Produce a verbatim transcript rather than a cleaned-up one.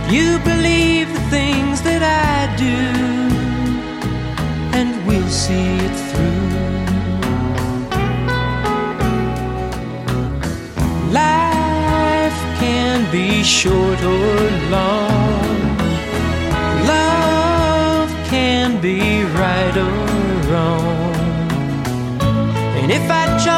you believe the things that I do, and we'll see it through. Life can be short or long. Love can be right or wrong. And if I try